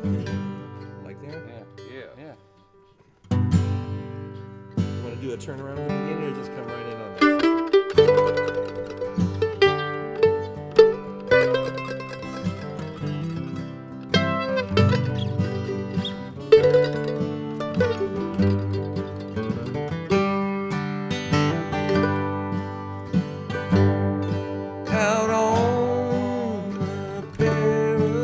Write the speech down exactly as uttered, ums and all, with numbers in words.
Like there? Yeah. Yeah. You want to do a turnaround at the beginning or just come right in on that?